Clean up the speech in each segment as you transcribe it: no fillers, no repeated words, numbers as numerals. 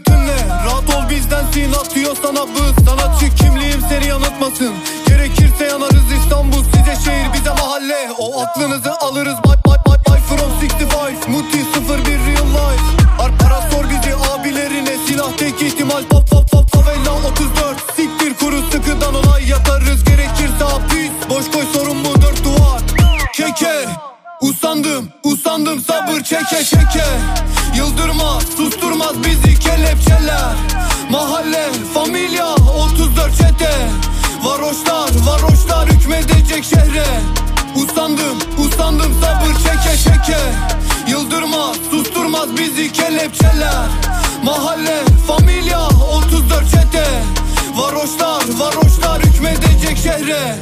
götünle. Rahat ol bizdensin, atıyor sana bız. Sanatçı kimliğim seni yanıltmasın. Gerekirse yanarız İstanbul size şehir bize mahalle. O aklınızı alırız bye from 65. Muti 01 real life. Ara sor bizi abilerine, silah tek ihtimal favela 34. Siktir kuru sıkıdan olay yatarız. Gerekirse hapis, boş koy sorun bu dört duvar. Keke usandım sabır çeke. Yıldırmaz susturmaz bizi kelepçeler. Mahalle familya 34 çete. Varoşlar hükmedecek şehre. Usandım sabır çeke. Yıldırmaz susturmaz bizi kelepçeler. Mahalle familya 34 çete. Varoşlar hükmedecek şehre.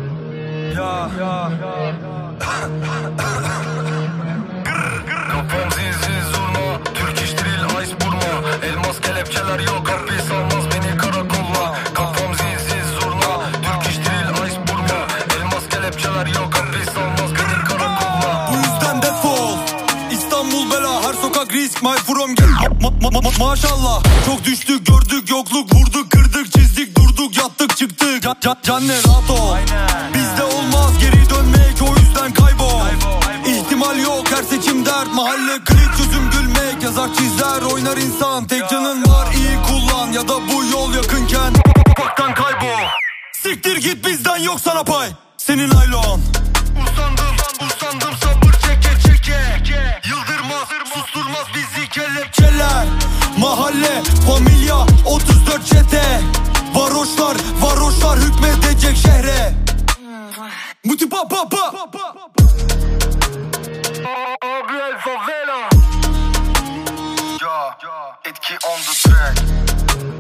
Kafam zincir zurna, Türk iş drill ice burma. Elmas kelepçeler yok, hapis almaz beni karakolla. Kafam zincir zurna, Türk iş drill ice burma. Elmas kelepçeler yok, hapis almaz beni karakolla. Bu yüzden defol, İstanbul bela, her sokak risk. My from maşallah. Çok düştük gördük yokluk, vurduk kırdık çizdik durduk yattık çıktık. Canne rahat ol, bizde olmaz geri dönmek, o yüzden kaybol. İhtimal yok her seçim dert. Mahalle klik çözüm gülmek. Yazar çizer oynar insan. Tek canın var iyi kullan. Ya da bu yol yakınken baktan kaybol. Siktir git bizden yok sana pay. Senin aylon. Usandım sabır çeke. Yıldırmaz susturmaz bizi kelepçeler. Mahalle familya 34 çete. Varoşlar hükmedecek şehre. Muti pa. Abi el favela. Etki on the track.